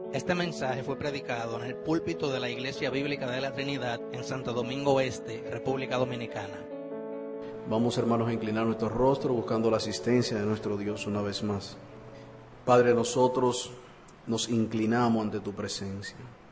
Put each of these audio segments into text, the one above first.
Este mensaje fue predicado en el púlpito de la Iglesia Bíblica de la Trinidad en Santo Domingo Este, República Dominicana. Vamos, hermanos, a inclinar nuestro rostro buscando la asistencia de nuestro Dios una vez más. Padre, nosotros nos inclinamos ante tu presencia.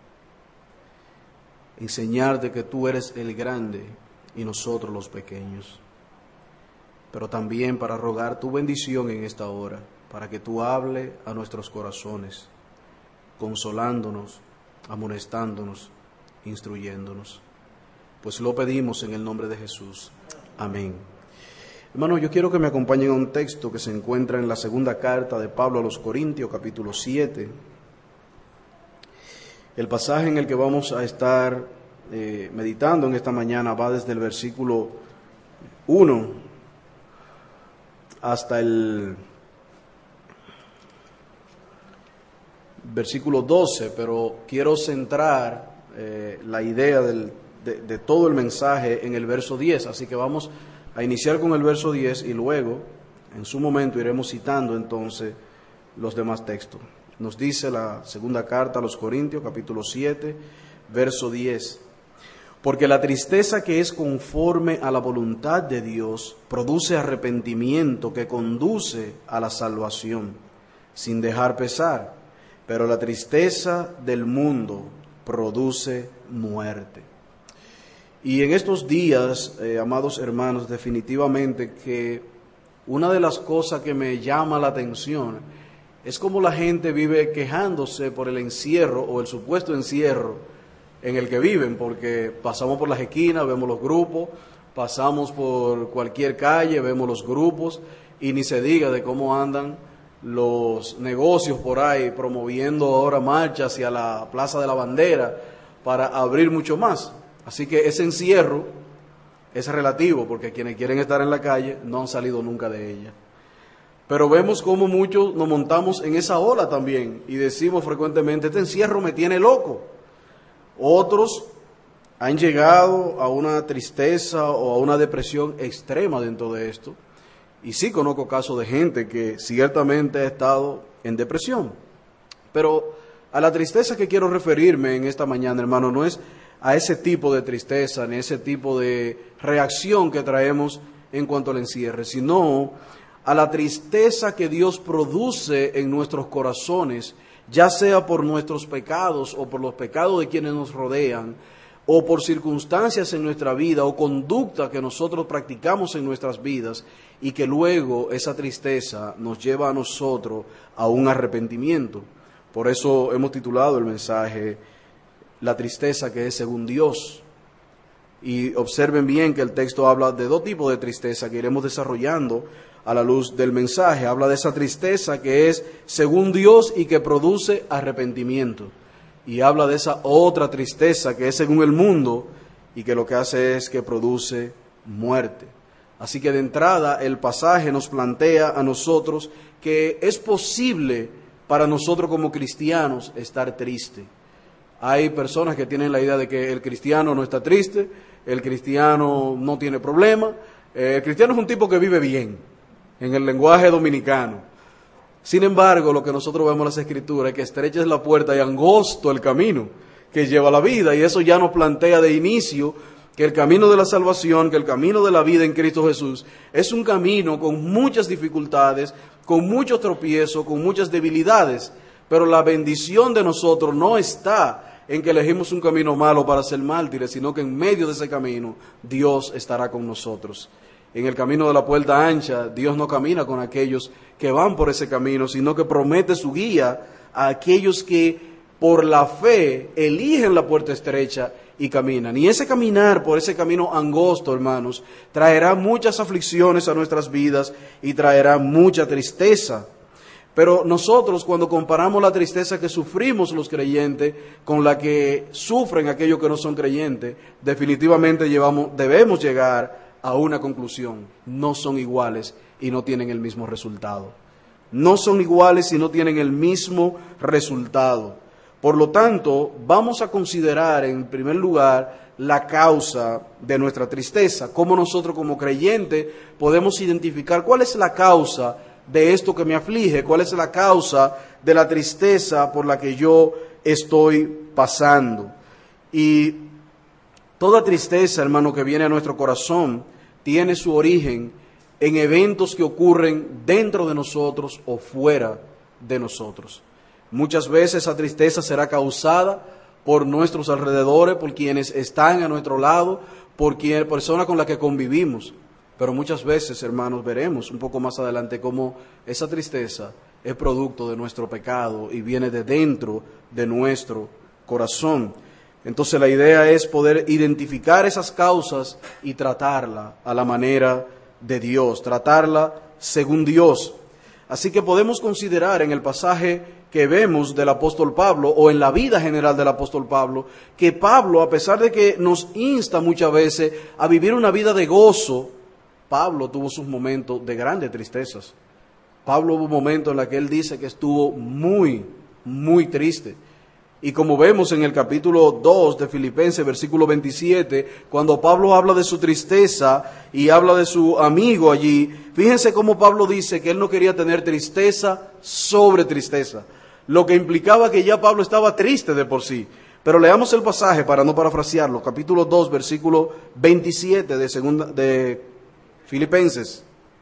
Enseñarte que tú eres el grande y nosotros los pequeños. Pero también para rogar tu bendición en esta hora, para que tú hables a nuestros corazones, consolándonos, amonestándonos, instruyéndonos. Pues lo pedimos en el nombre de Jesús. Amén. Hermanos, yo quiero que me acompañen a un texto que se encuentra en la segunda carta de Pablo a los Corintios, capítulo 7. El pasaje en el que vamos a estar meditando en esta mañana va desde el versículo 1 hasta el versículo 12, pero quiero centrar la idea de todo el mensaje en el verso 10, así que vamos a iniciar con el verso 10 y luego, en su momento, iremos citando entonces los demás textos. Nos dice la segunda carta a los Corintios, capítulo 7, verso 10. Porque la tristeza que es conforme a la voluntad de Dios produce arrepentimiento que conduce a la salvación, sin dejar pesar, pero la tristeza del mundo produce muerte. Y en estos días, amados hermanos, definitivamente que una de las cosas que me llama la atención es cómo la gente vive quejándose por el encierro o el supuesto encierro en el que viven, porque pasamos por las esquinas, vemos los grupos, pasamos por cualquier calle, vemos los grupos, y ni se diga de cómo andan los negocios por ahí promoviendo ahora marchas hacia la Plaza de la Bandera para abrir mucho más. Así que ese encierro es relativo, porque quienes quieren estar en la calle no han salido nunca de ella. Pero vemos cómo muchos nos montamos en esa ola también y decimos frecuentemente, este encierro me tiene loco. Otros han llegado a una tristeza o a una depresión extrema dentro de esto. Y sí conozco casos de gente que ciertamente ha estado en depresión. Pero a la tristeza que quiero referirme en esta mañana, hermano, no es a ese tipo de tristeza, ni ese tipo de reacción que traemos en cuanto al encierre, sino a la tristeza que Dios produce en nuestros corazones, ya sea por nuestros pecados o por los pecados de quienes nos rodean, o por circunstancias en nuestra vida o conducta que nosotros practicamos en nuestras vidas y que luego esa tristeza nos lleva a nosotros a un arrepentimiento. Por eso hemos titulado el mensaje La tristeza que es según Dios. Y observen bien que el texto habla de dos tipos de tristeza que iremos desarrollando a la luz del mensaje. Habla de esa tristeza que es según Dios y que produce arrepentimiento. Y habla de esa otra tristeza que es según el mundo y que lo que hace es que produce muerte. Así que de entrada el pasaje nos plantea a nosotros que es posible para nosotros como cristianos estar triste. Hay personas que tienen la idea de que el cristiano no está triste, el cristiano no tiene problema, el cristiano es un tipo que vive bien, en el lenguaje dominicano. Sin embargo, lo que nosotros vemos en las Escrituras es que estrecha es la puerta y angosto el camino que lleva a la vida, y eso ya nos plantea de inicio que el camino de la salvación, que el camino de la vida en Cristo Jesús, es un camino con muchas dificultades, con muchos tropiezos, con muchas debilidades, pero la bendición de nosotros no está en que elegimos un camino malo para ser mártires, sino que en medio de ese camino Dios estará con nosotros. En el camino de la puerta ancha, Dios no camina con aquellos que van por ese camino, sino que promete su guía a aquellos que por la fe eligen la puerta estrecha y caminan. Y ese caminar por ese camino angosto, hermanos, traerá muchas aflicciones a nuestras vidas y traerá mucha tristeza. Pero nosotros, cuando comparamos la tristeza que sufrimos los creyentes con la que sufren aquellos que no son creyentes, definitivamente debemos llegar a una conclusión: no son iguales y no tienen el mismo resultado. No son iguales y no tienen el mismo resultado. Por lo tanto, vamos a considerar en primer lugar la causa de nuestra tristeza. Cómo nosotros como creyentes podemos identificar cuál es la causa de esto que me aflige, cuál es la causa de la tristeza por la que yo estoy pasando. Y toda tristeza, hermano, que viene a nuestro corazón, tiene su origen en eventos que ocurren dentro de nosotros o fuera de nosotros. Muchas veces esa tristeza será causada por nuestros alrededores, por quienes están a nuestro lado, por personas con las que convivimos. Pero muchas veces, hermanos, veremos un poco más adelante cómo esa tristeza es producto de nuestro pecado y viene de dentro de nuestro corazón. Entonces la idea es poder identificar esas causas y tratarla a la manera de Dios, tratarla según Dios. Así que podemos considerar en el pasaje que vemos del apóstol Pablo, o en la vida general del apóstol Pablo, que Pablo, a pesar de que nos insta muchas veces a vivir una vida de gozo, Pablo tuvo sus momentos de grandes tristezas. Pablo hubo un momento en el que él dice que estuvo muy, muy triste. Y como vemos en el capítulo 2 de Filipenses, versículo 27, cuando Pablo habla de su tristeza y habla de su amigo allí, fíjense cómo Pablo dice que él no quería tener tristeza sobre tristeza, lo que implicaba que ya Pablo estaba triste de por sí. Pero leamos el pasaje para no parafrasearlo, capítulo 2, versículo 27 de Filipenses.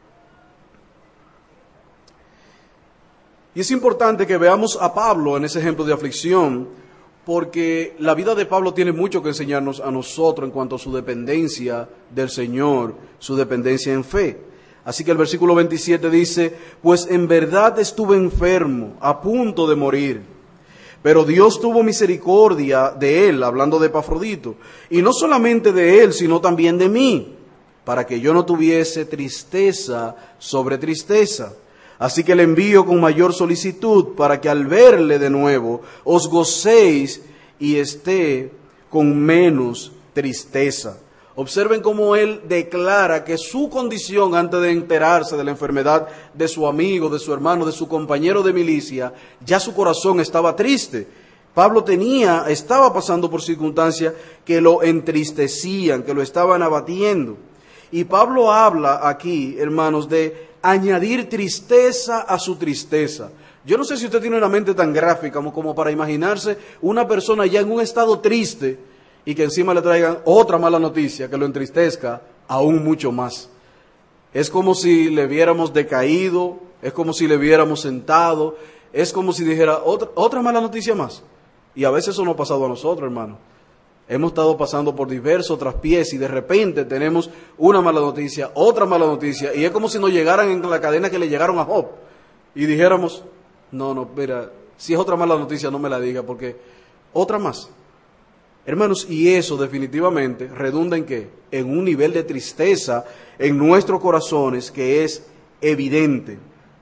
Y es importante que veamos a Pablo en ese ejemplo de aflicción, porque la vida de Pablo tiene mucho que enseñarnos a nosotros en cuanto a su dependencia del Señor, su dependencia en fe. Así que el versículo 27 dice, pues en verdad estuve enfermo, a punto de morir, pero Dios tuvo misericordia de él, hablando de Epafrodito, y no solamente de él, sino también de mí, para que yo no tuviese tristeza sobre tristeza. Así que le envío con mayor solicitud para que al verle de nuevo os gocéis y esté con menos tristeza. Observen cómo él declara que su condición antes de enterarse de la enfermedad de su amigo, de su hermano, de su compañero de milicia, ya su corazón estaba triste. Pablo estaba pasando por circunstancias que lo entristecían, que lo estaban abatiendo. Y Pablo habla aquí, hermanos, de añadir tristeza a su tristeza. Yo no sé si usted tiene una mente tan gráfica como para imaginarse una persona ya en un estado triste y que encima le traigan otra mala noticia que lo entristezca aún mucho más. Es como si le viéramos decaído, es como si le viéramos sentado, es como si dijera otra mala noticia más. Y a veces eso nos ha pasado a nosotros, hermano. Hemos estado pasando por diversos traspiés y de repente tenemos una mala noticia, otra mala noticia, y es como si nos llegaran en la cadena que le llegaron a Job y dijéramos, no, mira, si es otra mala noticia no me la diga porque otra más. Hermanos, y eso definitivamente redunda en ¿qué? En un nivel de tristeza en nuestros corazones que es evidente.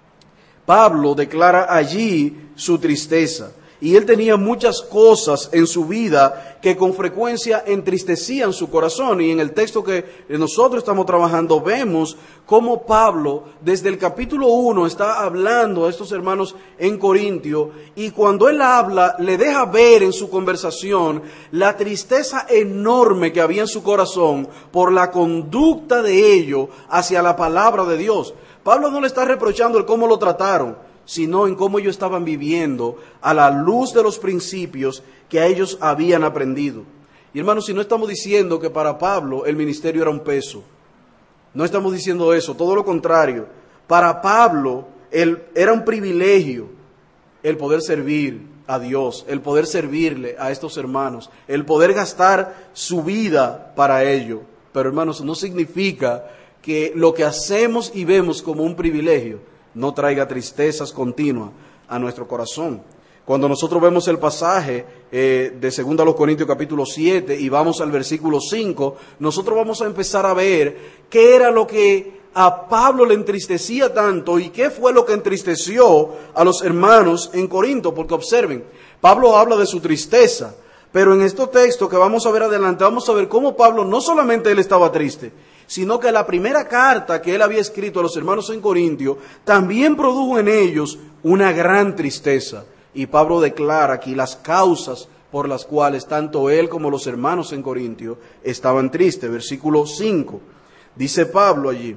Pablo declara allí su tristeza. Y él tenía muchas cosas en su vida que con frecuencia entristecían su corazón. Y en el texto que nosotros estamos trabajando vemos cómo Pablo desde el capítulo 1 está hablando a estos hermanos en Corintio. Y cuando él habla, le deja ver en su conversación la tristeza enorme que había en su corazón por la conducta de ellos hacia la palabra de Dios. Pablo no le está reprochando el cómo lo trataron, sino en cómo ellos estaban viviendo a la luz de los principios que a ellos habían aprendido. Y hermanos, si no estamos diciendo que para Pablo el ministerio era un peso, no estamos diciendo eso, todo lo contrario. Para Pablo era un privilegio el poder servir a Dios, el poder servirle a estos hermanos, el poder gastar su vida para ello. Pero hermanos, no significa que lo que hacemos y vemos como un privilegio no traiga tristezas continuas a nuestro corazón. Cuando nosotros vemos el pasaje de 2 Corintios capítulo 7 y vamos al versículo 5, nosotros vamos a empezar a ver qué era lo que a Pablo le entristecía tanto y qué fue lo que entristeció a los hermanos en Corinto. Porque observen, Pablo habla de su tristeza, pero en estos textos que vamos a ver adelante, vamos a ver cómo Pablo no solamente él estaba triste, sino que la primera carta que él había escrito a los hermanos en Corintio también produjo en ellos una gran tristeza. Y Pablo declara aquí las causas por las cuales tanto él como los hermanos en Corintio estaban tristes. Versículo 5, dice Pablo allí,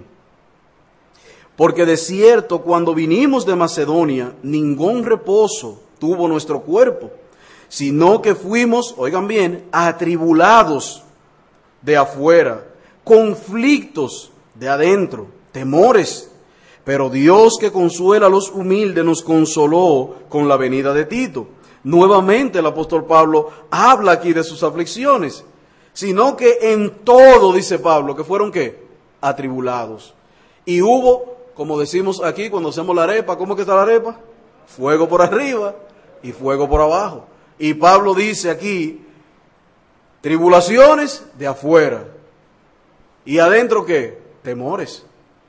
porque de cierto cuando vinimos de Macedonia, ningún reposo tuvo nuestro cuerpo, sino que fuimos, oigan bien, atribulados de afuera, conflictos de adentro, temores. Pero Dios, que consuela a los humildes, nos consoló con la venida de Tito. Nuevamente el apóstol Pablo habla aquí de sus aflicciones, sino que en todo, dice Pablo, que fueron ¿qué? Atribulados. Y hubo, como decimos aquí cuando hacemos la arepa, ¿cómo que está la arepa? Fuego por arriba y fuego por abajo. Y Pablo dice aquí, tribulaciones de afuera. ¿Y adentro qué? Temores.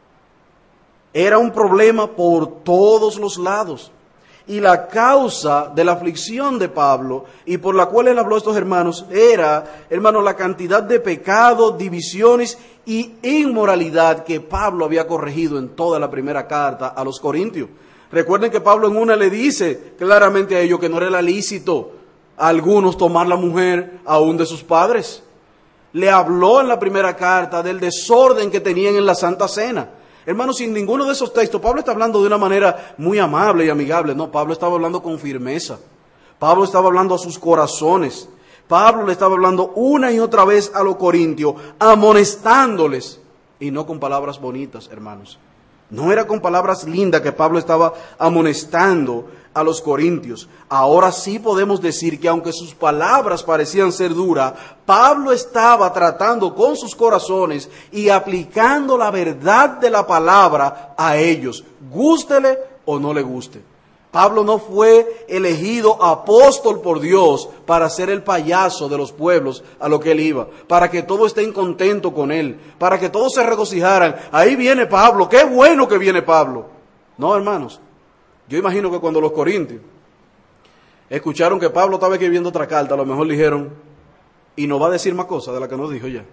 Era un problema por todos los lados. Y la causa de la aflicción de Pablo, y por la cual él habló a estos hermanos, era, hermanos, la cantidad de pecados, divisiones y inmoralidad que Pablo había corregido en toda la primera carta a los Corintios. Recuerden que Pablo en una le dice claramente a ellos que no era lícito a algunos tomar la mujer aún de sus padres. Le habló en la primera carta del desorden que tenían en la Santa Cena. Hermanos, sin ninguno de esos textos, Pablo está hablando de una manera muy amable y amigable. No, Pablo estaba hablando con firmeza. Pablo estaba hablando a sus corazones. Pablo le estaba hablando una y otra vez a los corintios, amonestándoles. Y no con palabras bonitas, hermanos. No era con palabras lindas que Pablo estaba amonestando a los corintios. Ahora sí podemos decir que aunque sus palabras parecían ser duras, Pablo estaba tratando con sus corazones y aplicando la verdad de la palabra a ellos, gústele o no le guste. Pablo no fue elegido apóstol por Dios para ser el payaso de los pueblos a lo que él iba, para que todos estén contentos con él, para que todos se regocijaran. Ahí viene Pablo, qué bueno que viene Pablo. No, hermanos, yo imagino que cuando los corintios escucharon que Pablo estaba escribiendo otra carta, a lo mejor dijeron, y nos va a decir más cosas de las que nos dijo ya.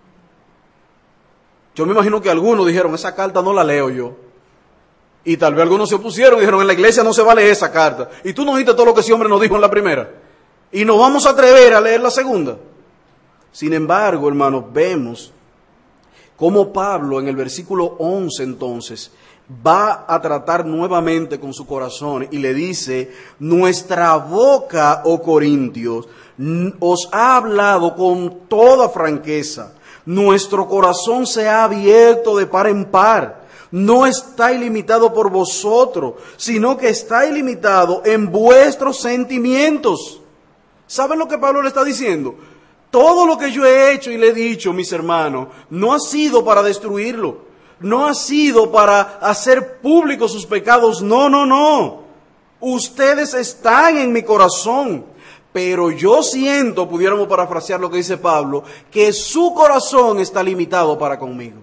Yo me imagino que algunos dijeron, esa carta no la leo yo. Y tal vez algunos se opusieron y dijeron, en la iglesia no se va a leer esa carta. Y tú no dijiste todo lo que ese hombre nos dijo en la primera. Y nos vamos a atrever a leer la segunda. Sin embargo, hermanos, vemos cómo Pablo en el versículo 11 entonces va a tratar nuevamente con su corazón y le dice, nuestra boca, oh Corintios, os ha hablado con toda franqueza. Nuestro corazón se ha abierto de par en par. No está ilimitado por vosotros, sino que está ilimitado en vuestros sentimientos. ¿Saben lo que Pablo le está diciendo? Todo lo que yo he hecho y le he dicho, mis hermanos, no ha sido para destruirlo. No ha sido para hacer públicos sus pecados. No, no, no. Ustedes están en mi corazón. Pero yo siento, pudiéramos parafrasear lo que dice Pablo, que su corazón está limitado para conmigo.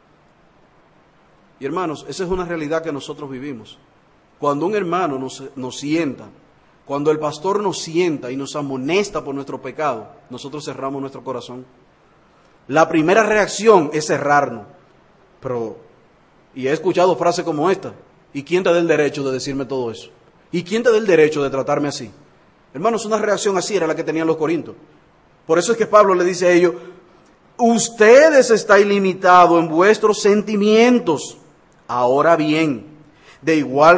Y hermanos, esa es una realidad que nosotros vivimos. Cuando un hermano nos sienta, cuando el pastor nos sienta y nos amonesta por nuestro pecado, nosotros cerramos nuestro corazón. La primera reacción es cerrarnos. Y he escuchado frases como esta, ¿y quién te da el derecho de decirme todo eso? ¿Y quién te da el derecho de tratarme así? Hermanos, una reacción así era la que tenían los corintios. Por eso es que Pablo le dice a ellos, ustedes están ilimitados en vuestros sentimientos. Ahora bien, de igual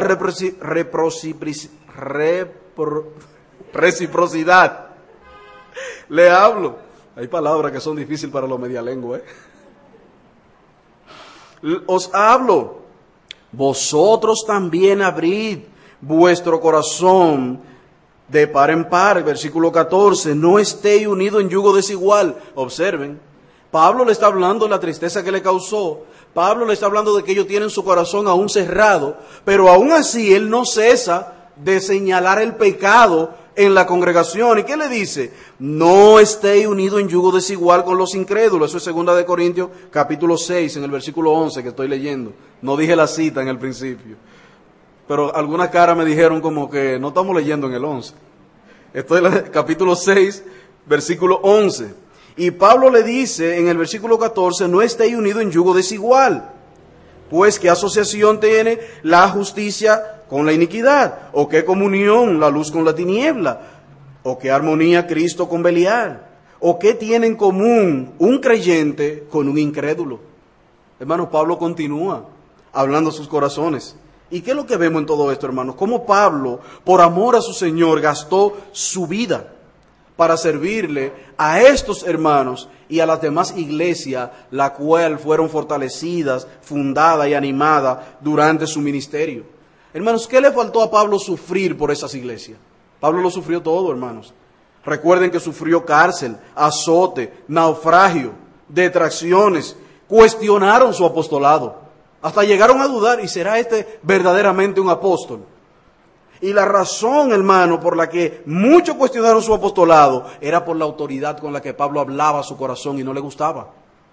reciprocidad, le hablo. Hay palabras que son difíciles para los medialengua, Os hablo, vosotros también abrid vuestro corazón de par en par. Versículo 14, no estéis unidos en yugo desigual. Observen, Pablo le está hablando de la tristeza que le causó. Pablo le está hablando de que ellos tienen su corazón aún cerrado, pero aún así él no cesa de señalar el pecado en la congregación. ¿Y qué le dice? No estéis unidos en yugo desigual con los incrédulos. Eso es 2 de Corintios capítulo 6, en el versículo 11 que estoy leyendo. No dije la cita en el principio, pero algunas caras me dijeron como que no estamos leyendo en el 11. Esto es el capítulo 6, versículo 11. Y Pablo le dice en el versículo 14, no estéis unidos en yugo desigual. Pues, ¿qué asociación tiene la justicia con la iniquidad? ¿O qué comunión la luz con la tiniebla? ¿O qué armonía Cristo con Belial? ¿O qué tiene en común un creyente con un incrédulo? Hermanos, Pablo continúa hablando a sus corazones. ¿Y qué es lo que vemos en todo esto, hermanos? Cómo Pablo, por amor a su Señor, gastó su vida para servirle a estos hermanos y a las demás iglesias, la cual fueron fortalecidas, fundadas y animadas durante su ministerio. Hermanos, ¿qué le faltó a Pablo sufrir por esas iglesias? Pablo lo sufrió todo, hermanos. Recuerden que sufrió cárcel, azote, naufragio, detracciones, cuestionaron su apostolado, hasta llegaron a dudar, ¿y será este verdaderamente un apóstol? Y la razón, hermano, por la que muchos cuestionaron su apostolado era por la autoridad con la que Pablo hablaba a su corazón y no le gustaba.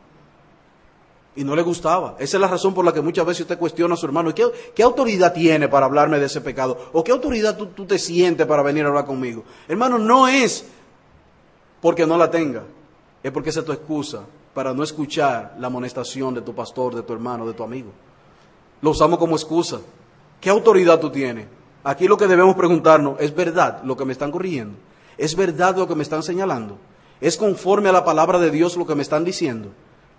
Y no le gustaba. Esa es la razón por la que muchas veces usted cuestiona a su hermano. ¿Qué autoridad tiene para hablarme de ese pecado? ¿O qué autoridad tú te sientes para venir a hablar conmigo? Hermano, no es porque no la tenga, es porque esa es tu excusa para no escuchar la amonestación de tu pastor, de tu hermano, de tu amigo. Lo usamos como excusa. ¿Qué autoridad tú tienes? Aquí lo que debemos preguntarnos, ¿es verdad lo que me están corrigiendo? ¿Es verdad lo que me están señalando? ¿Es conforme a la palabra de Dios lo que me están diciendo?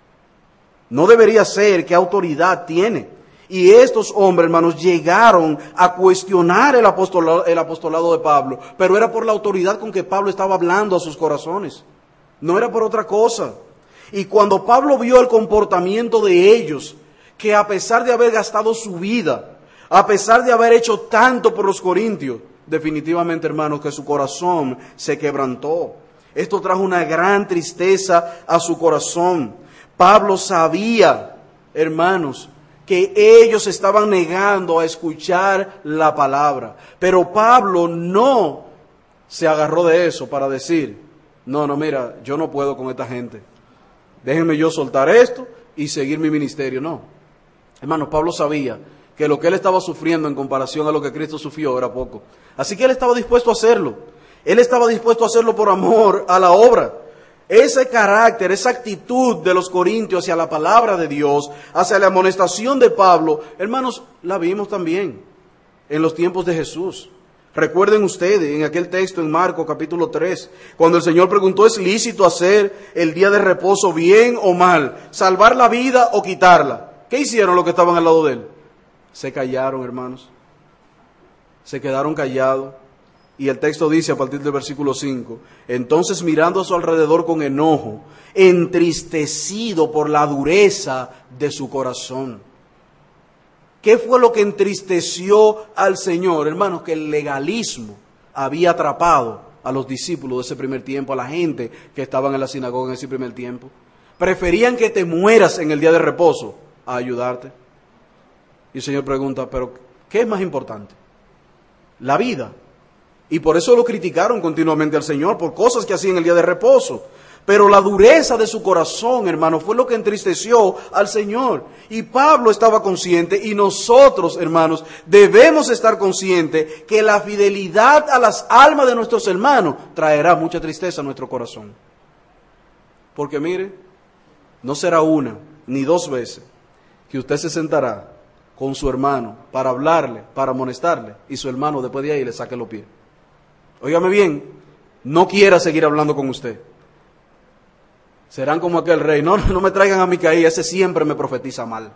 No debería ser. ¿Qué autoridad tiene? Y estos hombres, hermanos, llegaron a cuestionar el apostolado de Pablo, pero era por la autoridad con que Pablo estaba hablando a sus corazones. No era por otra cosa. Y cuando Pablo vio el comportamiento de ellos, que a pesar de haber gastado su vida, a pesar de haber hecho tanto por los corintios, definitivamente, hermanos, que su corazón se quebrantó. Esto trajo una gran tristeza a su corazón. Pablo sabía, hermanos, que ellos estaban negando a escuchar la palabra. Pero Pablo no se agarró de eso para decir, no, mira, yo no puedo con esta gente. Déjenme yo soltar esto y seguir mi ministerio. No. Hermanos, Pablo sabía que lo que él estaba sufriendo en comparación a lo que Cristo sufrió era poco. Así que él estaba dispuesto a hacerlo. Él estaba dispuesto a hacerlo por amor a la obra. Ese carácter, esa actitud de los corintios hacia la palabra de Dios, hacia la amonestación de Pablo, hermanos, la vimos también en los tiempos de Jesús. Recuerden ustedes en aquel texto en Marcos capítulo 3, cuando el Señor preguntó, ¿es lícito hacer el día de reposo bien o mal? ¿Salvar la vida o quitarla? ¿Qué hicieron los que estaban al lado de él? Se callaron, hermanos. Se quedaron callados. Y el texto dice a partir del versículo 5, entonces mirando a su alrededor con enojo, entristecido por la dureza de su corazón. ¿Qué fue lo que entristeció al Señor? Hermanos, que el legalismo había atrapado a los discípulos de ese primer tiempo, a la gente que estaban en la sinagoga en ese primer tiempo. Preferían que te mueras en el día de reposo a ayudarte. Y el Señor pregunta, ¿pero qué es más importante? La vida. Y por eso lo criticaron continuamente al Señor, por cosas que hacía en el día de reposo. Pero la dureza de su corazón, hermano, fue lo que entristeció al Señor. Y Pablo estaba consciente, y nosotros, hermanos, debemos estar conscientes que la fidelidad a las almas de nuestros hermanos traerá mucha tristeza a nuestro corazón. Porque mire, no será una ni dos veces que usted se sentará con su hermano para hablarle, para amonestarle, y su hermano después de ahí le saque los pies. Óigame bien, no quiera seguir hablando con usted. Serán como aquel rey, no me traigan a Micaía, ese siempre me profetiza mal.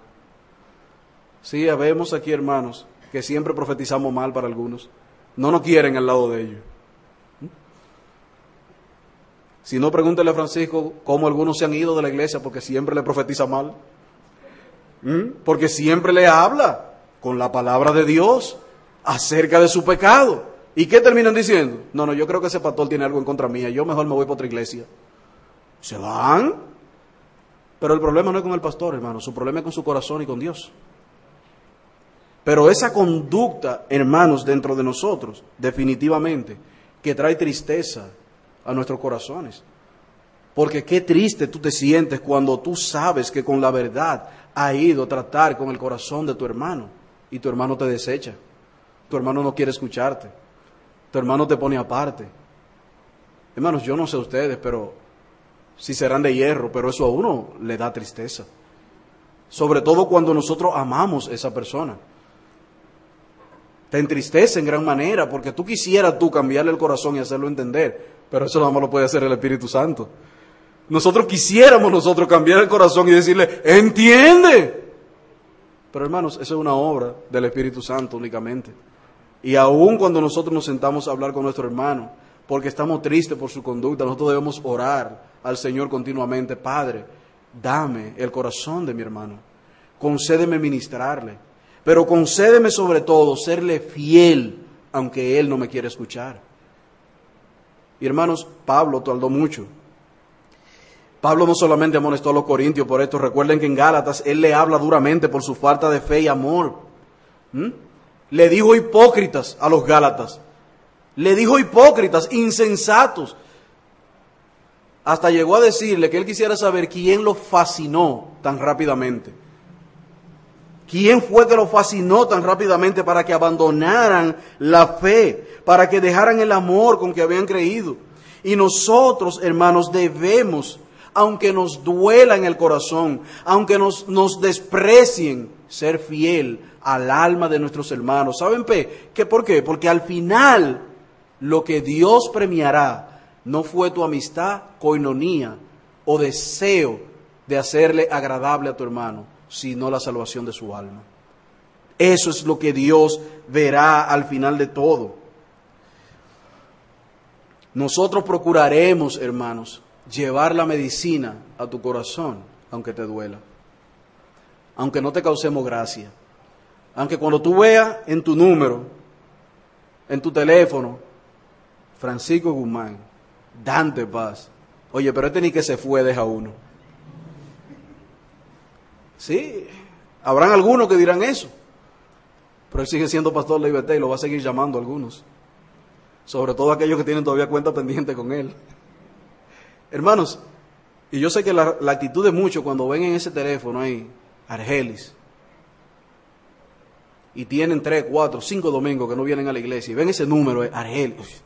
Sí, vemos aquí, hermanos, que siempre profetizamos mal para algunos. No nos quieren al lado de ellos. Si no, pregúntele a Francisco cómo algunos se han ido de la iglesia porque siempre le profetiza mal. Porque siempre le habla con la palabra de Dios acerca de su pecado. ¿Y qué terminan diciendo? No, yo creo que ese pastor tiene algo en contra mía, yo mejor me voy para otra iglesia. Se van. Pero el problema no es con el pastor, hermano, su problema es con su corazón y con Dios. Pero esa conducta, hermanos, dentro de nosotros, definitivamente, que trae tristeza a nuestros corazones. Porque qué triste tú te sientes cuando tú sabes que con la verdad ha ido a tratar con el corazón de tu hermano y tu hermano te desecha. Tu hermano no quiere escucharte. Tu hermano te pone aparte. Hermanos, yo no sé ustedes, pero si serán de hierro, pero eso a uno le da tristeza. Sobre todo cuando nosotros amamos a esa persona. Te entristece en gran manera, porque tú quisieras cambiarle el corazón y hacerlo entender, pero eso nada más lo puede hacer el Espíritu Santo. Nosotros quisiéramos cambiar el corazón y decirle, entiende. Pero hermanos, eso es una obra del Espíritu Santo únicamente. Y aun cuando nosotros nos sentamos a hablar con nuestro hermano, porque estamos tristes por su conducta, nosotros debemos orar al Señor continuamente. Padre, dame el corazón de mi hermano, concédeme ministrarle, pero concédeme sobre todo serle fiel, aunque él no me quiera escuchar. Y hermanos, Pablo tardó mucho. Pablo no solamente amonestó a los corintios por esto. Recuerden que en Gálatas él le habla duramente por su falta de fe y amor. Le dijo hipócritas a los Gálatas. Le dijo hipócritas, insensatos. Hasta llegó a decirle que él quisiera saber quién lo fascinó tan rápidamente. ¿Quién fue que lo fascinó tan rápidamente para que abandonaran la fe, para que dejaran el amor con que habían creído? Y nosotros, hermanos, debemos, aunque nos duela en el corazón, aunque nos desprecien, ser fiel al alma de nuestros hermanos. ¿Saben por qué? Porque al final lo que Dios premiará no fue tu amistad, coinonía o deseo de hacerle agradable a tu hermano, sino la salvación de su alma. Eso es lo que Dios verá al final de todo. Nosotros procuraremos, hermanos, llevar la medicina a tu corazón, aunque te duela, aunque no te causemos gracia, aunque cuando tú veas en tu número, en tu teléfono, Francisco Guzmán, Dante Paz, oye, pero este ni que se fue deja uno. Sí, habrán algunos que dirán eso, pero él sigue siendo pastor de IBT y lo va a seguir llamando a algunos, sobre todo aquellos que tienen todavía cuenta pendiente con él. Hermanos, y yo sé que la actitud de muchos cuando ven en ese teléfono ahí, Argelis, y tienen 3, 4, 5 domingos que no vienen a la iglesia, y ven ese número, Argelis.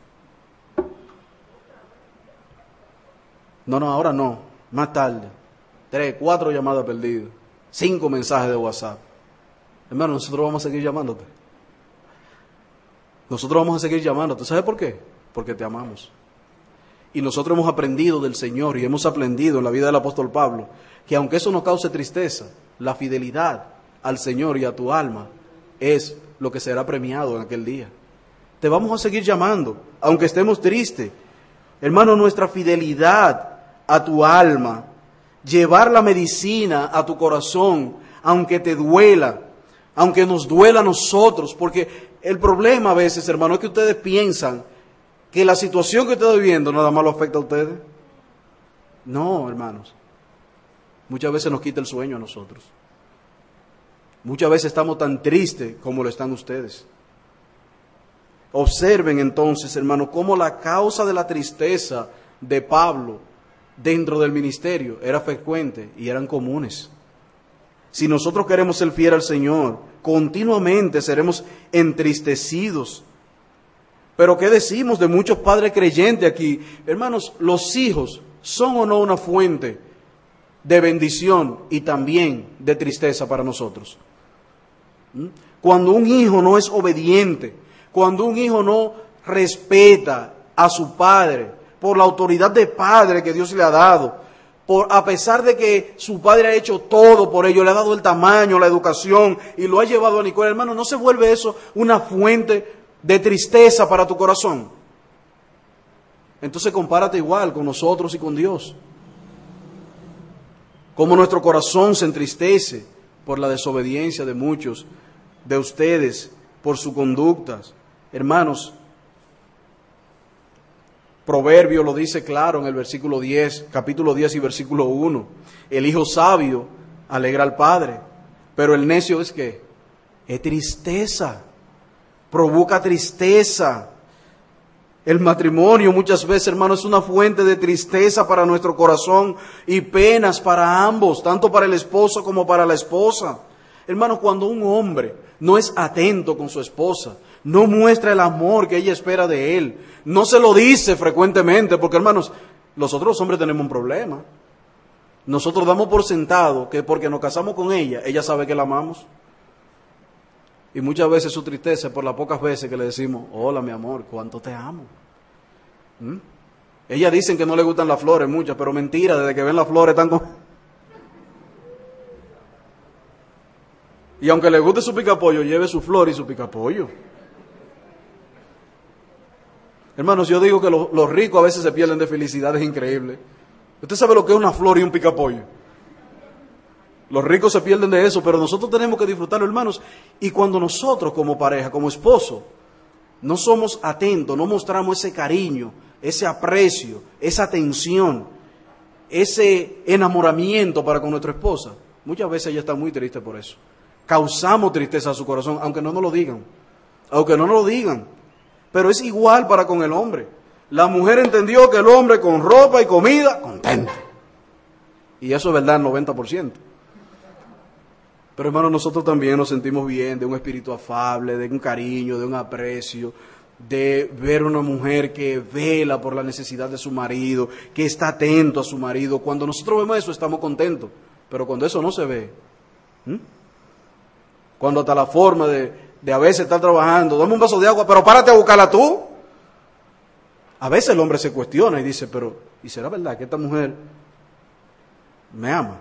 No, ahora no, más tarde. 3, 4 llamadas perdidas, 5 mensajes de WhatsApp. Hermano, nosotros vamos a seguir llamándote. Nosotros vamos a seguir llamándote. ¿Sabes por qué? Porque te amamos. Y nosotros hemos aprendido del Señor y hemos aprendido en la vida del apóstol Pablo que aunque eso nos cause tristeza, la fidelidad al Señor y a tu alma es lo que será premiado en aquel día. Te vamos a seguir llamando, aunque estemos tristes. Hermano, nuestra fidelidad a tu alma, llevar la medicina a tu corazón, aunque te duela, aunque nos duela a nosotros, porque el problema a veces, hermano, es que ustedes piensan que la situación que ustedes viviendo nada más lo afecta a ustedes. No, hermanos. Muchas veces nos quita el sueño a nosotros. Muchas veces estamos tan tristes como lo están ustedes. Observen entonces, hermano, cómo la causa de la tristeza de Pablo dentro del ministerio era frecuente y eran comunes. Si nosotros queremos ser fieles al Señor, continuamente seremos entristecidos. Pero ¿qué decimos de muchos padres creyentes aquí? Hermanos, los hijos son o no una fuente de bendición y también de tristeza para nosotros. Cuando un hijo no es obediente, cuando un hijo no respeta a su padre por la autoridad de padre que Dios le ha dado, a pesar de que su padre ha hecho todo por ello, le ha dado el tamaño, la educación y lo ha llevado a la escuela, hermano, ¿no se vuelve eso una fuente de tristeza para tu corazón? Entonces compárate igual con nosotros y con Dios. Cómo nuestro corazón se entristece por la desobediencia de muchos de ustedes, por sus conductas. Hermanos, Proverbio lo dice claro en el versículo 10, capítulo 10 y versículo 1. El hijo sabio alegra al padre, pero el necio es ¿qué? Es tristeza, provoca tristeza. El matrimonio muchas veces, hermanos, es una fuente de tristeza para nuestro corazón y penas para ambos, tanto para el esposo como para la esposa. Hermanos, cuando un hombre no es atento con su esposa, no muestra el amor que ella espera de él, no se lo dice frecuentemente, porque hermanos, nosotros los hombres tenemos un problema. Nosotros damos por sentado que porque nos casamos con ella, ella sabe que la amamos. Y muchas veces su tristeza es por las pocas veces que le decimos, hola mi amor, cuánto te amo. Ellas dicen que no le gustan las flores muchas, pero mentira, desde que ven las flores están con... Y aunque le guste su picapollo, lleve su flor y su picapollo. Hermanos, yo digo que los ricos a veces se pierden de felicidades increíbles. Usted sabe lo que es una flor y un picapollo. Los ricos se pierden de eso, pero nosotros tenemos que disfrutarlo, hermanos. Y cuando nosotros como pareja, como esposo, no somos atentos, no mostramos ese cariño, ese aprecio, esa atención, ese enamoramiento para con nuestra esposa, muchas veces ella está muy triste por eso. Causamos tristeza a su corazón, aunque no nos lo digan. Aunque no nos lo digan. Pero es igual para con el hombre. La mujer entendió que el hombre con ropa y comida, contento. Y eso es verdad, el 90%. Pero hermanos, nosotros también nos sentimos bien de un espíritu afable, de un cariño, de un aprecio, de ver una mujer que vela por la necesidad de su marido, que está atento a su marido. Cuando nosotros vemos eso, estamos contentos. Pero cuando eso no se ve, cuando hasta la forma de a veces estar trabajando, dame un vaso de agua, pero párate a buscarla tú. A veces el hombre se cuestiona y dice, pero ¿y será verdad que esta mujer me ama?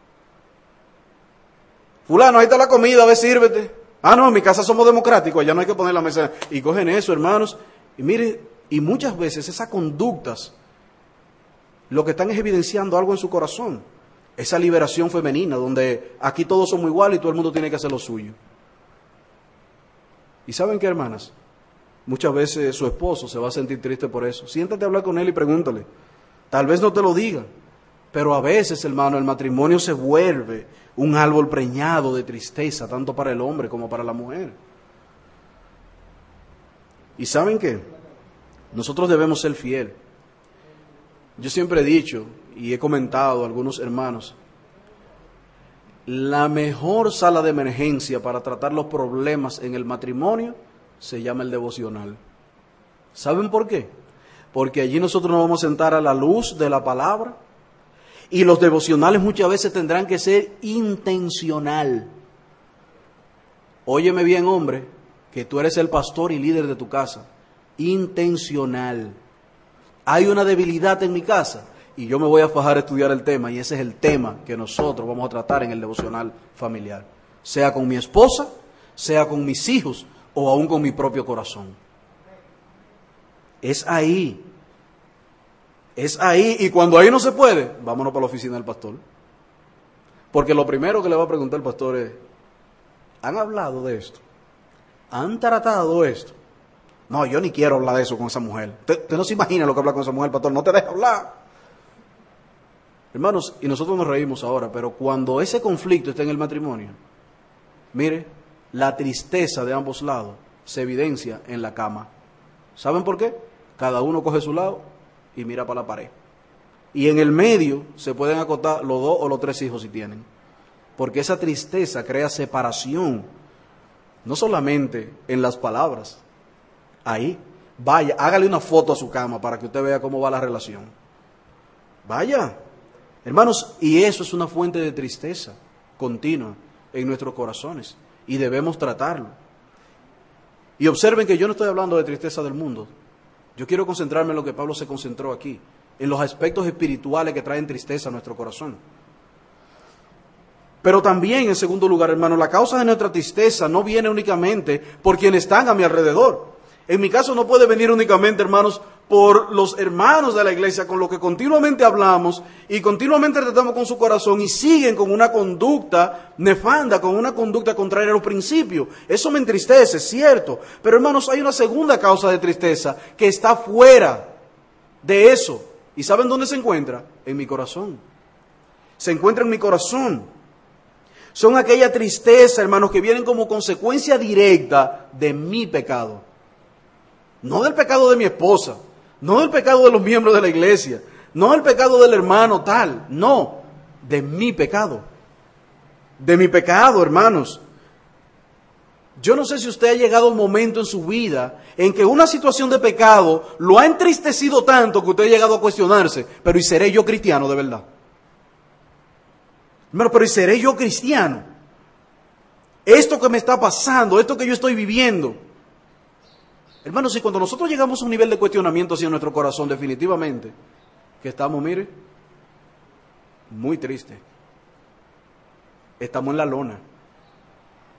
Fulano, ahí está la comida, a ver, sírvete. Ah, no, en mi casa somos democráticos, allá no hay que poner la mesa. Y cogen eso, hermanos. Y mire, y muchas veces esas conductas lo que están es evidenciando algo en su corazón. Esa liberación femenina, donde aquí todos somos iguales y todo el mundo tiene que hacer lo suyo. ¿Y saben qué, hermanas? Muchas veces su esposo se va a sentir triste por eso. Siéntate a hablar con él y pregúntale. Tal vez no te lo diga, pero a veces, hermano, el matrimonio se vuelve un árbol preñado de tristeza, tanto para el hombre como para la mujer. ¿Y saben qué? Nosotros debemos ser fieles. Yo siempre he dicho, y he comentado a algunos hermanos, la mejor sala de emergencia para tratar los problemas en el matrimonio se llama el devocional. ¿Saben por qué? Porque allí nosotros nos vamos a sentar a la luz de la palabra. Y los devocionales muchas veces tendrán que ser intencional. Óyeme bien, hombre, que tú eres el pastor y líder de tu casa. Intencional. Hay una debilidad en mi casa y yo me voy a fajar a estudiar el tema, y ese es el tema que nosotros vamos a tratar en el devocional familiar. Sea con mi esposa, sea con mis hijos o aún con mi propio corazón. Es ahí. Es ahí, y cuando ahí no se puede, vámonos para la oficina del pastor. Porque lo primero que le va a preguntar el pastor es, ¿han hablado de esto? ¿Han tratado esto? No, yo ni quiero hablar de eso con esa mujer. Usted no se imagina lo que habla con esa mujer, pastor, no te deja hablar. Hermanos, y nosotros nos reímos ahora, pero cuando ese conflicto está en el matrimonio, mire, la tristeza de ambos lados se evidencia en la cama. ¿Saben por qué? Cada uno coge su lado y mira para la pared. Y en el medio se pueden acostar los 2 o los 3 hijos si tienen. Porque esa tristeza crea separación, no solamente en las palabras. Ahí, vaya, hágale una foto a su cama para que usted vea cómo va la relación. Vaya, hermanos, y eso es una fuente de tristeza continua en nuestros corazones. Y debemos tratarlo. Y observen que yo no estoy hablando de tristeza del mundo. Yo quiero concentrarme en lo que Pablo se concentró aquí, en los aspectos espirituales que traen tristeza a nuestro corazón. Pero también, en segundo lugar, hermano, la causa de nuestra tristeza no viene únicamente por quienes están a mi alrededor. En mi caso no puede venir únicamente, hermanos, por los hermanos de la iglesia con los que continuamente hablamos y continuamente tratamos con su corazón y siguen con una conducta nefanda, con una conducta contraria a los principios. Eso me entristece, es cierto. Pero hermanos, hay una segunda causa de tristeza que está fuera de eso. ¿Y saben dónde se encuentra? En mi corazón. Se encuentra en mi corazón. Son aquella tristeza, hermanos, que vienen como consecuencia directa de mi pecado. No del pecado de mi esposa, no del pecado de los miembros de la iglesia, no del pecado del hermano tal, no, de mi pecado. De mi pecado, hermanos. Yo no sé si usted ha llegado a un momento en su vida en que una situación de pecado lo ha entristecido tanto que usted ha llegado a cuestionarse, pero ¿y seré yo cristiano de verdad? Hermano, pero ¿y seré yo cristiano? Esto que me está pasando, esto que yo estoy viviendo. Hermanos, y cuando nosotros llegamos a un nivel de cuestionamiento hacia nuestro corazón, definitivamente, que estamos, mire, muy tristes. Estamos en la lona.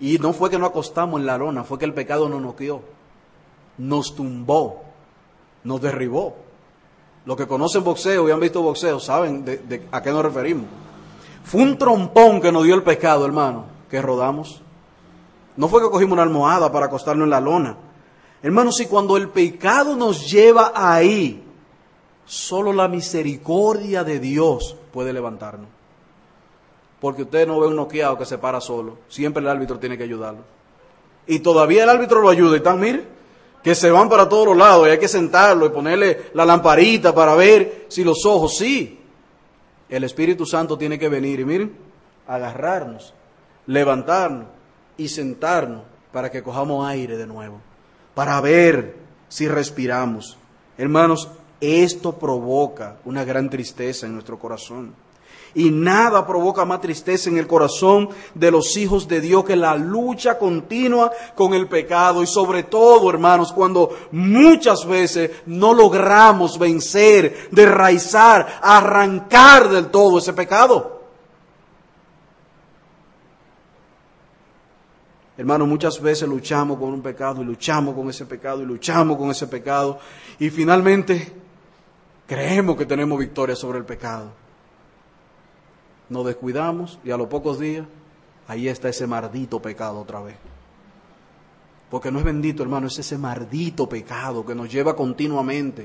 Y no fue que nos acostamos en la lona, fue que el pecado nos noqueó, nos tumbó, nos derribó. Los que conocen boxeo y han visto boxeo saben de a qué nos referimos. Fue un trompón que nos dio el pecado, hermano, que rodamos. No fue que cogimos una almohada para acostarnos en la lona. Hermano, si cuando el pecado nos lleva ahí, solo la misericordia de Dios puede levantarnos. Porque usted no ve un noqueado que se para solo. Siempre el árbitro tiene que ayudarlo. Y todavía el árbitro lo ayuda. Y están, mire, que se van para todos los lados. Y hay que sentarlo y ponerle la lamparita para ver si los ojos, sí. El Espíritu Santo tiene que venir y miren, agarrarnos, levantarnos y sentarnos para que cojamos aire de nuevo. Para ver si respiramos. Hermanos, esto provoca una gran tristeza en nuestro corazón. Y nada provoca más tristeza en el corazón de los hijos de Dios que la lucha continua con el pecado. Y sobre todo, hermanos, cuando muchas veces no logramos vencer, derraizar, arrancar del todo ese pecado. Hermanos, muchas veces luchamos con un pecado y luchamos con ese pecado y luchamos con ese pecado. Y finalmente creemos que tenemos victoria sobre el pecado. Nos descuidamos y a los pocos días, ahí está ese maldito pecado otra vez. Porque no es bendito, hermano, es ese maldito pecado que nos lleva continuamente,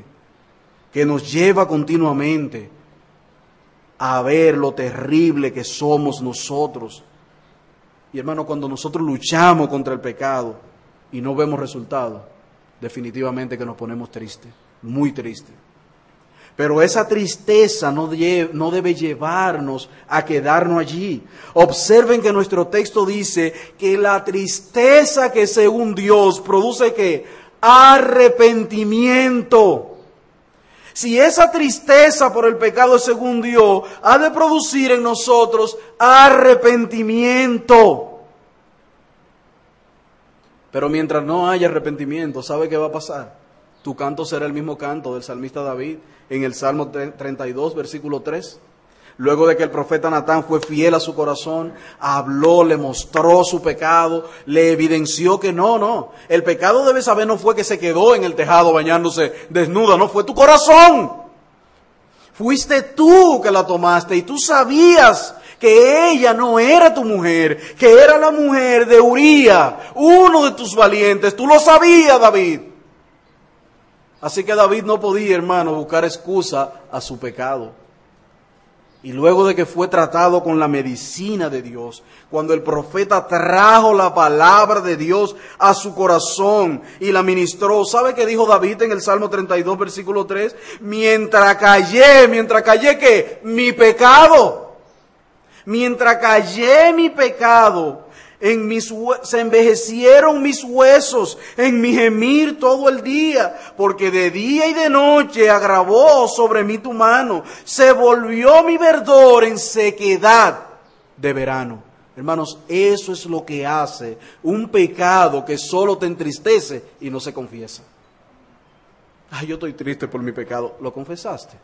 a ver lo terrible que somos nosotros. Y hermano, cuando nosotros luchamos contra el pecado y no vemos resultados, definitivamente que nos ponemos tristes, muy tristes. Pero esa tristeza no debe llevarnos a quedarnos allí. Observen que nuestro texto dice que la tristeza que según Dios produce ¿qué? Arrepentimiento. Si esa tristeza por el pecado según Dios ha de producir en nosotros arrepentimiento. Pero mientras no haya arrepentimiento, ¿sabe qué va a pasar? Tu canto será el mismo canto del salmista David en el Salmo 32, versículo 3. Luego de que el profeta Natán fue fiel a su corazón, habló, le mostró su pecado, le evidenció que no. El pecado, debes saber, no fue que se quedó en el tejado bañándose desnuda, no, fue tu corazón. Fuiste tú que la tomaste y tú sabías que ella no era tu mujer, que era la mujer de Urías, uno de tus valientes. Tú lo sabías, David. Así que David no podía, hermano, buscar excusa a su pecado. Y luego de que fue tratado con la medicina de Dios, cuando el profeta trajo la palabra de Dios a su corazón y la ministró, ¿sabe qué dijo David en el Salmo 32, versículo 3? Mientras callé ¿qué? Mi pecado. Mientras callé mi pecado, se envejecieron mis huesos en mi gemir todo el día, porque de día y de noche agravó sobre mí tu mano, se volvió mi verdor en sequedad de verano. Hermanos, eso es lo que hace un pecado que solo te entristece y no se confiesa. Ay, yo estoy triste por mi pecado. ¿Lo confesaste?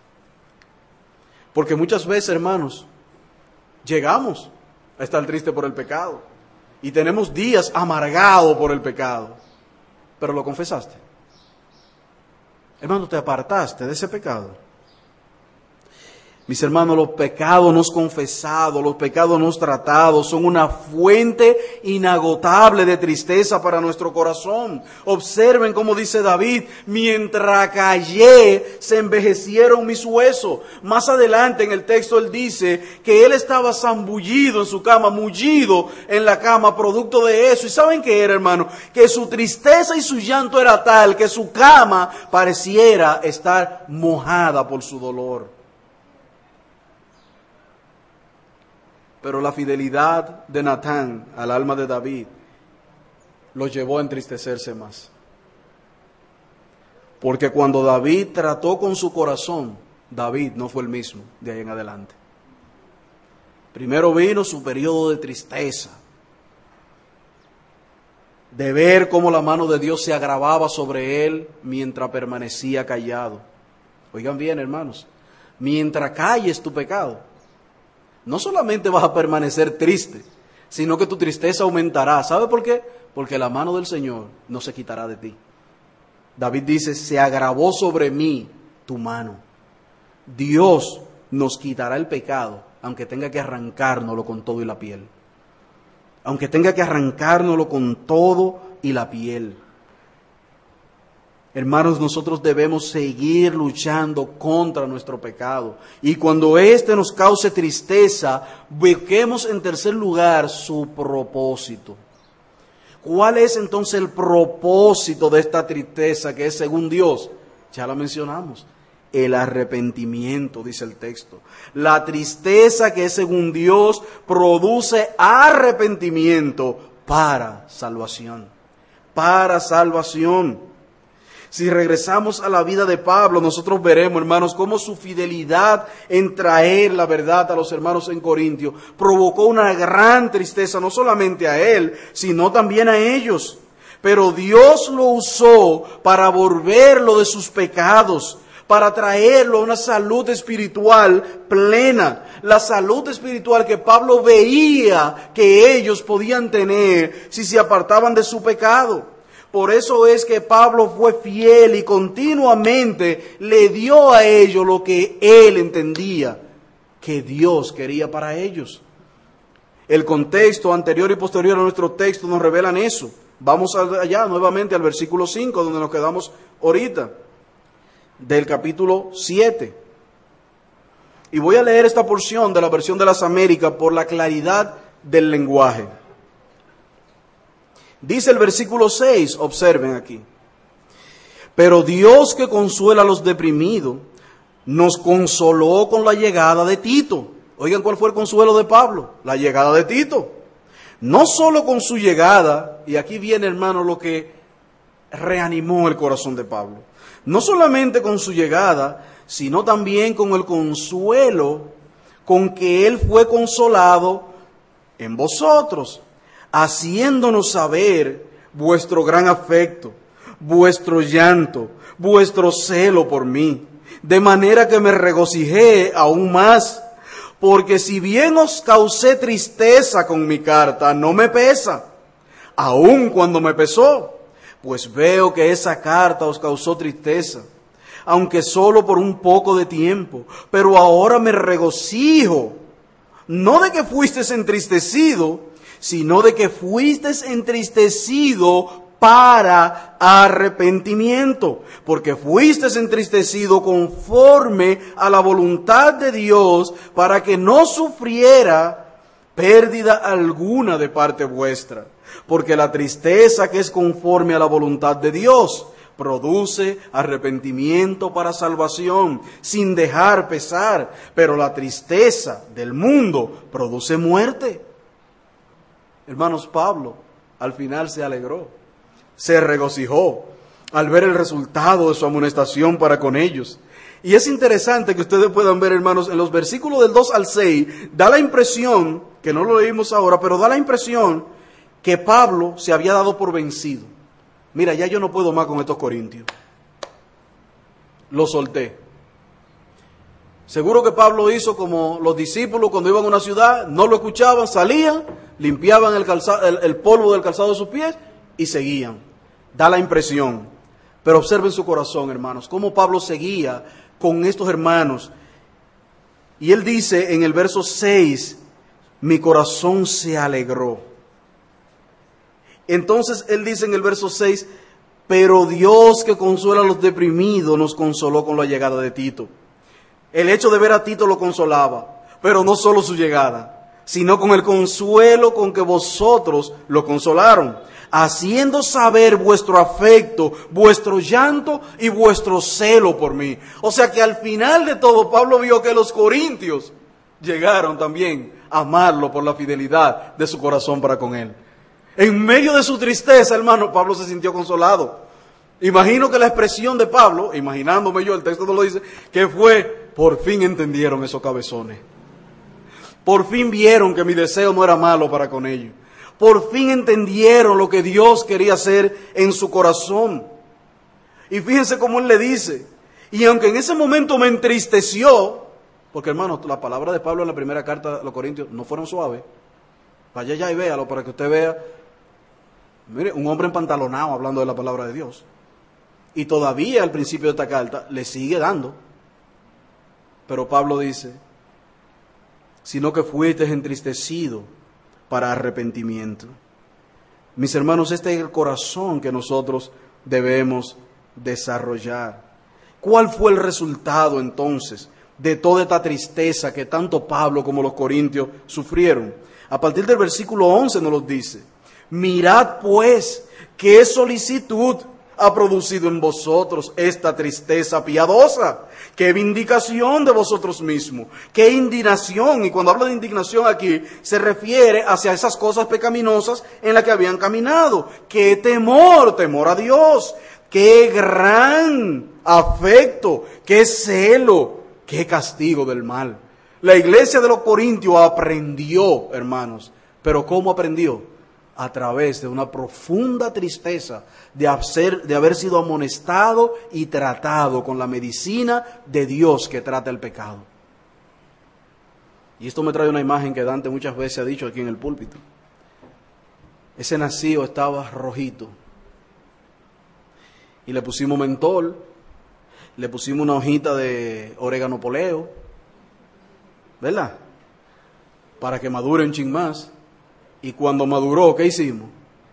Porque muchas veces, hermanos, llegamos a estar tristes por el pecado. Y tenemos días amargados por el pecado. Pero lo confesaste. Hermano, te apartaste de ese pecado. Mis hermanos, los pecados no confesados, los pecados no tratados son una fuente inagotable de tristeza para nuestro corazón. Observen cómo dice David, mientras callé se envejecieron mis huesos. Más adelante en el texto él dice que él estaba zambullido en su cama, mullido en la cama, producto de eso. ¿Y saben qué era, hermano? Que su tristeza y su llanto era tal que su cama pareciera estar mojada por su dolor. Pero la fidelidad de Natán al alma de David lo llevó a entristecerse más. Porque cuando David trató con su corazón, David no fue el mismo de ahí en adelante. Primero vino su periodo de tristeza, de ver cómo la mano de Dios se agravaba sobre él mientras permanecía callado. Oigan bien, hermanos, mientras calles tu pecado, no solamente vas a permanecer triste, sino que tu tristeza aumentará. ¿Sabe por qué? Porque la mano del Señor no se quitará de ti. David dice, se agravó sobre mí tu mano. Dios nos quitará el pecado, aunque tenga que arrancárnoslo con todo y la piel. Aunque tenga que arrancárnoslo con todo y la piel. Hermanos, nosotros debemos seguir luchando contra nuestro pecado. Y cuando éste nos cause tristeza, busquemos en tercer lugar su propósito. ¿Cuál es entonces el propósito de esta tristeza que es según Dios? Ya la mencionamos. El arrepentimiento, dice el texto. La tristeza que es según Dios produce arrepentimiento para salvación. Para salvación. Si regresamos a la vida de Pablo, nosotros veremos, hermanos, cómo su fidelidad en traer la verdad a los hermanos en Corintio provocó una gran tristeza, no solamente a él, sino también a ellos. Pero Dios lo usó para volverlo de sus pecados, para traerlo a una salud espiritual plena. La salud espiritual que Pablo veía que ellos podían tener si se apartaban de su pecado. Por eso es que Pablo fue fiel y continuamente le dio a ellos lo que él entendía que Dios quería para ellos. El contexto anterior y posterior a nuestro texto nos revelan eso. Vamos allá nuevamente al versículo 5, donde nos quedamos ahorita, del capítulo 7. Y voy a leer esta porción de la versión de las Américas por la claridad del lenguaje. Dice el versículo 6, observen aquí. Pero Dios que consuela a los deprimidos, nos consoló con la llegada de Tito. Oigan, ¿cuál fue el consuelo de Pablo? La llegada de Tito. No solo con su llegada, y aquí viene, hermano, lo que reanimó el corazón de Pablo. No solamente con su llegada, sino también con el consuelo con que él fue consolado en vosotros, haciéndonos saber vuestro gran afecto, vuestro llanto, vuestro celo por mí, de manera que me regocijé aún más, porque si bien os causé tristeza con mi carta, no me pesa, aun cuando me pesó, pues veo que esa carta os causó tristeza, aunque solo por un poco de tiempo, pero ahora me regocijo, no de que fuisteis entristecido, sino de que fuisteis entristecido para arrepentimiento, porque fuisteis entristecido conforme a la voluntad de Dios, para que no sufriera pérdida alguna de parte vuestra, porque la tristeza que es conforme a la voluntad de Dios produce arrepentimiento para salvación, sin dejar pesar, pero la tristeza del mundo produce muerte. Hermanos, Pablo al final se alegró, se regocijó al ver el resultado de su amonestación para con ellos. Y es interesante que ustedes puedan ver, hermanos, en los versículos del 2 al 6, da la impresión, que no lo leímos ahora, pero da la impresión que Pablo se había dado por vencido. Mira, ya yo no puedo más con estos corintios. Lo solté. Seguro que Pablo hizo como los discípulos cuando iban a una ciudad, no lo escuchaban, salían, limpiaban el polvo del calzado de sus pies y seguían. Da la impresión. Pero observen su corazón, hermanos, cómo Pablo seguía con estos hermanos. Y él dice en el verso 6, mi corazón se alegró. Entonces él dice en el verso 6, pero Dios que consuela a los deprimidos nos consoló con la llegada de Tito. El hecho de ver a Tito lo consolaba, pero no solo su llegada, sino con el consuelo con que vosotros lo consolaron, haciendo saber vuestro afecto, vuestro llanto y vuestro celo por mí. O sea que al final de todo, Pablo vio que los corintios llegaron también a amarlo por la fidelidad de su corazón para con él. En medio de su tristeza, hermano, Pablo se sintió consolado. Imagino que la expresión de Pablo, imaginándome yo, el texto no lo dice, que fue, por fin entendieron esos cabezones. Por fin vieron que mi deseo no era malo para con ellos. Por fin entendieron lo que Dios quería hacer en su corazón. Y fíjense cómo él le dice, y aunque en ese momento me entristeció, porque hermano, la palabra de Pablo en la primera carta a los Corintios no fueron suaves. Vaya allá y véalo para que usted vea. Mire, un hombre empantalonado hablando de la palabra de Dios. Y todavía al principio de esta carta le sigue dando. Pero Pablo dice, sino que fuiste entristecido para arrepentimiento. Mis hermanos, este es el corazón que nosotros debemos desarrollar. ¿Cuál fue el resultado entonces de toda esta tristeza que tanto Pablo como los corintios sufrieron? A partir del versículo 11 nos lo dice: mirad pues qué solicitud ha producido en vosotros esta tristeza piadosa, qué vindicación de vosotros mismos, qué indignación. Y cuando habla de indignación aquí se refiere hacia esas cosas pecaminosas en las que habían caminado. Qué temor, temor a Dios, qué gran afecto, qué celo, qué castigo del mal. La iglesia de los Corintios aprendió, hermanos, pero ¿cómo aprendió? A través de una profunda tristeza de haber sido amonestado y tratado con la medicina de Dios que trata el pecado. Y esto me trae una imagen que Dante muchas veces ha dicho aquí en el púlpito. Ese nacido estaba rojito y le pusimos mentol, le pusimos una hojita de orégano poleo, ¿verdad? Para que madure un chin más. Y cuando maduró, ¿qué hicimos?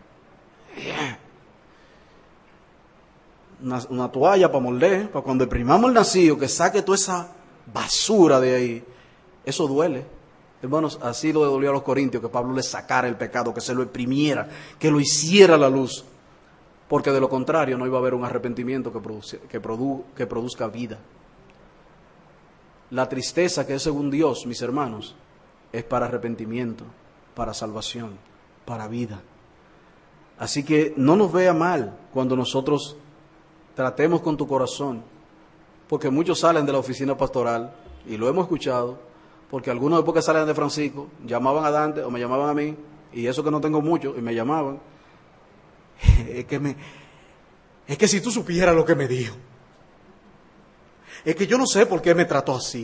Una toalla para molder, para cuando imprimamos el nacido, que saque toda esa basura de ahí. Eso duele. Hermanos, así lo dolió a los corintios, que Pablo les sacara el pecado, que se lo imprimiera, que lo hiciera a la luz. Porque de lo contrario no iba a haber un arrepentimiento que produzca vida. La tristeza que es según Dios, mis hermanos, es para arrepentimiento, para salvación, para vida. Así que no nos vea mal cuando nosotros tratemos con tu corazón, porque muchos salen de la oficina pastoral, y lo hemos escuchado, porque algunos después que salen de Francisco, llamaban a Dante o me llamaban a mí, y eso que no tengo mucho, y me llamaban, es que si tú supieras lo que me dijo, es que yo no sé por qué me trató así,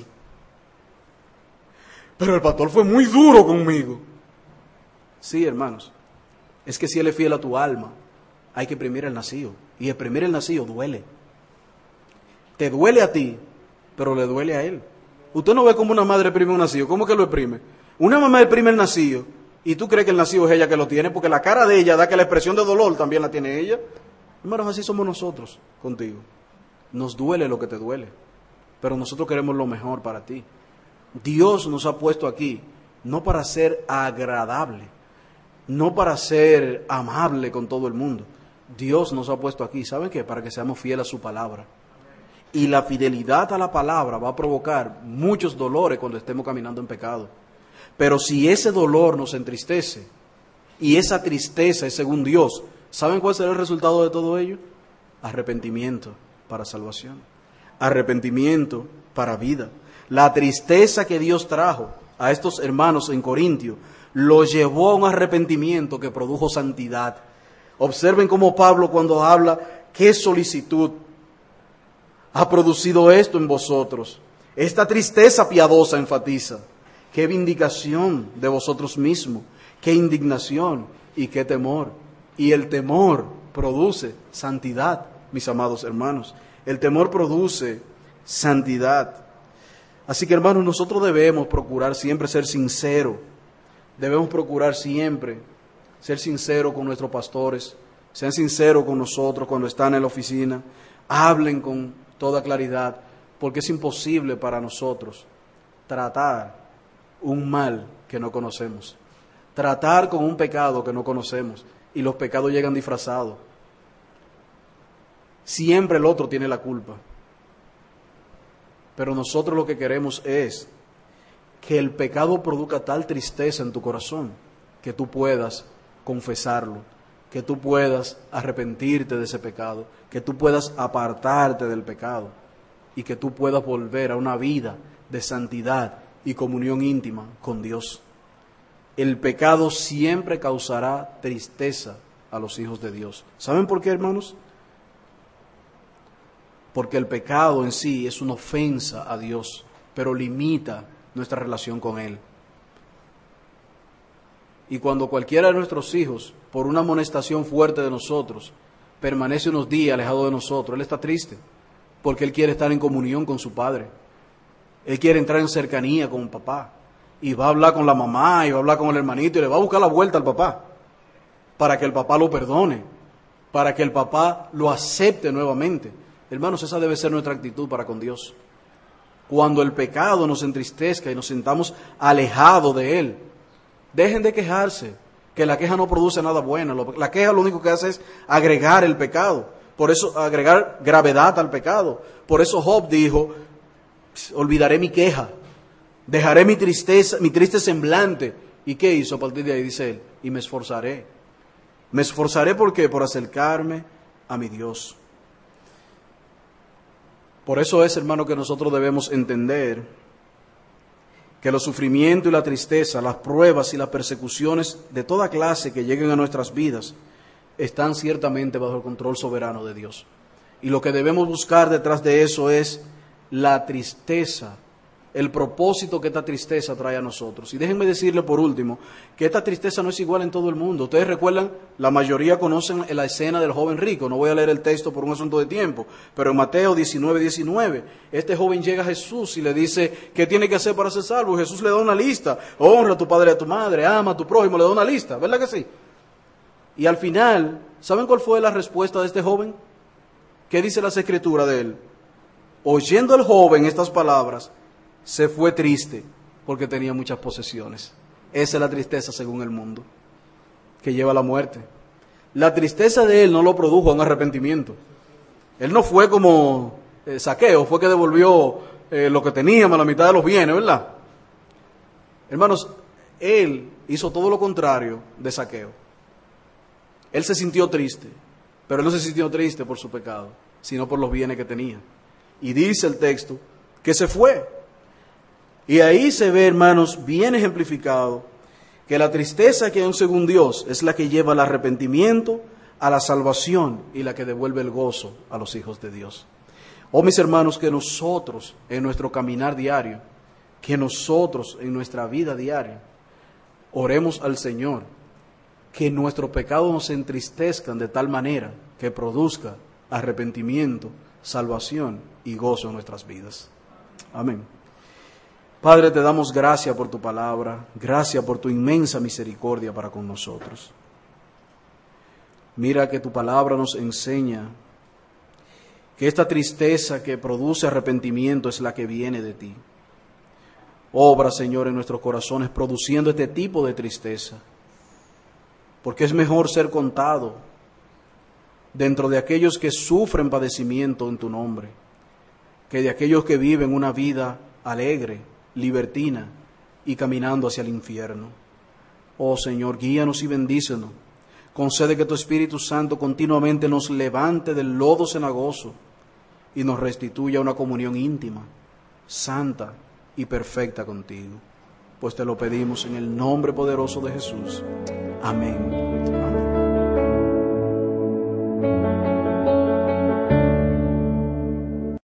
pero el pastor fue muy duro conmigo. Sí, hermanos, es que si Él es fiel a tu alma, hay que exprimir el nacido. Y exprimir el nacido duele. Te duele a ti, pero le duele a Él. Usted no ve cómo una madre exprime un nacido. ¿Cómo que lo exprime? Una mamá exprime el nacido y tú crees que el nacido es ella que lo tiene, porque la cara de ella da que la expresión de dolor también la tiene ella. Hermanos, así somos nosotros contigo. Nos duele lo que te duele, pero nosotros queremos lo mejor para ti. Dios nos ha puesto aquí no para ser agradable, no para ser amable con todo el mundo. Dios nos ha puesto aquí, ¿saben qué? Para que seamos fieles a su palabra. Y la fidelidad a la palabra va a provocar muchos dolores cuando estemos caminando en pecado. Pero si ese dolor nos entristece, y esa tristeza es según Dios, ¿saben cuál será el resultado de todo ello? Arrepentimiento para salvación. Arrepentimiento para vida. La tristeza que Dios trajo a estos hermanos en Corintio lo llevó a un arrepentimiento que produjo santidad. Observen cómo Pablo, cuando habla, qué solicitud ha producido esto en vosotros. Esta tristeza piadosa enfatiza. Qué vindicación de vosotros mismos, qué indignación y qué temor. Y el temor produce santidad, mis amados hermanos. El temor produce santidad. Así que, hermanos, nosotros debemos procurar siempre ser sinceros. Debemos procurar siempre ser sinceros con nuestros pastores. Sean sinceros con nosotros cuando están en la oficina. Hablen con toda claridad, porque es imposible para nosotros tratar un mal que no conocemos. Tratar con un pecado que no conocemos. Y los pecados llegan disfrazados. Siempre el otro tiene la culpa. Pero nosotros lo que queremos es que el pecado produzca tal tristeza en tu corazón que tú puedas confesarlo, que tú puedas arrepentirte de ese pecado, que tú puedas apartarte del pecado y que tú puedas volver a una vida de santidad y comunión íntima con Dios. El pecado siempre causará tristeza a los hijos de Dios. ¿Saben por qué, hermanos? Porque el pecado en sí es una ofensa a Dios, pero limita nuestra relación con Él. Y cuando cualquiera de nuestros hijos, por una amonestación fuerte de nosotros, permanece unos días alejado de nosotros, él está triste, porque él quiere estar en comunión con su padre. Él quiere entrar en cercanía con el papá. Y va a hablar con la mamá, y va a hablar con el hermanito, y le va a buscar la vuelta al papá, para que el papá lo perdone, para que el papá lo acepte nuevamente. Hermanos, esa debe ser nuestra actitud para con Dios. Cuando el pecado nos entristezca y nos sintamos alejados de Él, dejen de quejarse, que la queja no produce nada bueno. La queja lo único que hace es agregar el pecado, por eso agregar gravedad al pecado. Por eso Job dijo, olvidaré mi queja, dejaré mi tristeza, mi triste semblante. ¿Y qué hizo a partir de ahí? Dice él, y me esforzaré. Me esforzaré, ¿por qué? Por acercarme a mi Dios. Por eso es, hermano, que nosotros debemos entender que los sufrimientos y la tristeza, las pruebas y las persecuciones de toda clase que lleguen a nuestras vidas, están ciertamente bajo el control soberano de Dios. Y lo que debemos buscar detrás de eso es la tristeza, el propósito que esta tristeza trae a nosotros. Y déjenme decirle por último, que esta tristeza no es igual en todo el mundo. Ustedes recuerdan, la mayoría conocen la escena del joven rico. No voy a leer el texto por un asunto de tiempo, pero en Mateo 19:19, este joven llega a Jesús y le dice, ¿qué tiene que hacer para ser salvo? Y Jesús le da una lista: honra a tu padre y a tu madre, ama a tu prójimo, le da una lista, ¿verdad que sí? Y al final, ¿saben cuál fue la respuesta de este joven? ¿Qué dice las Escrituras de él? Oyendo el joven estas palabras, se fue triste porque tenía muchas posesiones. Esa es la tristeza según el mundo, que lleva a la muerte. La tristeza de él no lo produjo un arrepentimiento. Él no fue como Zaqueo, fue que devolvió lo que tenía, más la mitad de los bienes, ¿verdad? Hermanos, él hizo todo lo contrario de Zaqueo. Él se sintió triste, pero él no se sintió triste por su pecado, sino por los bienes que tenía. Y dice el texto que se fue. Y ahí se ve, hermanos, bien ejemplificado que la tristeza que hay según Dios es la que lleva al arrepentimiento, a la salvación y la que devuelve el gozo a los hijos de Dios. Oh, mis hermanos, que nosotros en nuestro caminar diario, que nosotros en nuestra vida diaria, oremos al Señor, que nuestros pecados nos entristezcan de tal manera que produzca arrepentimiento, salvación y gozo en nuestras vidas. Amén. Padre, te damos gracias por tu palabra, gracias por tu inmensa misericordia para con nosotros. Mira que tu palabra nos enseña que esta tristeza que produce arrepentimiento es la que viene de ti. Obra, Señor, en nuestros corazones produciendo este tipo de tristeza, porque es mejor ser contado dentro de aquellos que sufren padecimiento en tu nombre, que de aquellos que viven una vida alegre, libertina y caminando hacia el infierno. Oh Señor, guíanos y bendícenos. Concede que tu Espíritu Santo continuamente nos levante del lodo cenagoso y nos restituya una comunión íntima, santa y perfecta contigo. Pues te lo pedimos en el nombre poderoso de Jesús. Amén. Amén.